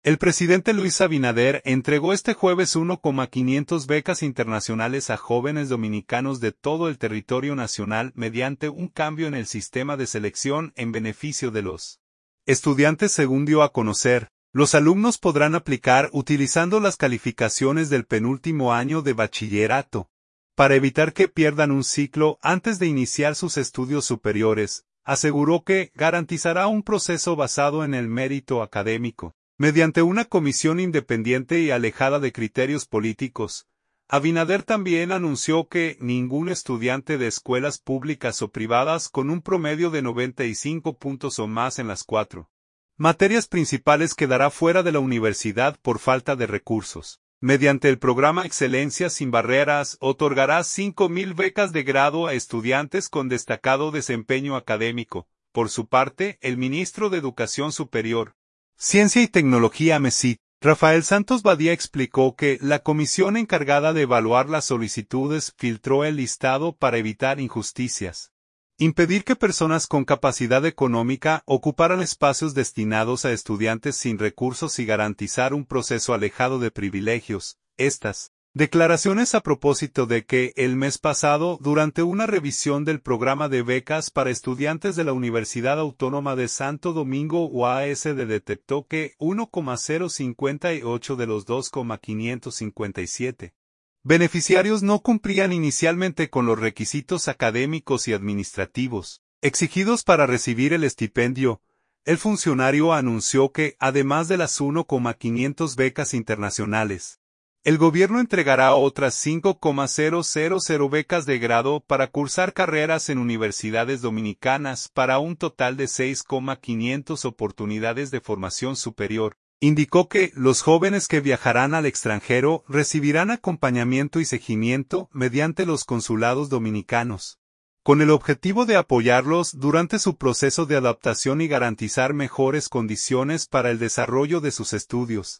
El presidente Luis Abinader entregó este jueves 1,500 becas internacionales a jóvenes dominicanos de todo el territorio nacional mediante un cambio en el sistema de selección en beneficio de los estudiantes, según dio a conocer. Los alumnos podrán aplicar utilizando las calificaciones del penúltimo año de bachillerato. Para evitar que pierdan un ciclo antes de iniciar sus estudios superiores, aseguró que garantizará un proceso basado en el mérito académico. Mediante una comisión independiente y alejada de criterios políticos, Abinader también anunció que ningún estudiante de escuelas públicas o privadas con un promedio de 95 puntos o más en las 4 materias principales quedará fuera de la universidad por falta de recursos. Mediante el programa Excelencia sin Barreras, otorgará 5,000 becas de grado a estudiantes con destacado desempeño académico. Por su parte, el ministro de Educación Superior, Ciencia y Tecnología MESIT, Rafael Santos Badía, explicó que la comisión encargada de evaluar las solicitudes filtró el listado para evitar injusticias, impedir que personas con capacidad económica ocuparan espacios destinados a estudiantes sin recursos y garantizar un proceso alejado de privilegios. Estas declaraciones a propósito de que el mes pasado, durante una revisión del programa de becas para estudiantes de la Universidad Autónoma de Santo Domingo UASD, detectó que 1,058 de los 2,557 beneficiarios no cumplían inicialmente con los requisitos académicos y administrativos exigidos para recibir el estipendio. El funcionario anunció que, además de las 1,500 becas internacionales, el gobierno entregará otras 5,000 becas de grado para cursar carreras en universidades dominicanas para un total de 6,500 oportunidades de formación superior. Indicó que los jóvenes que viajarán al extranjero recibirán acompañamiento y seguimiento mediante los consulados dominicanos, con el objetivo de apoyarlos durante su proceso de adaptación y garantizar mejores condiciones para el desarrollo de sus estudios.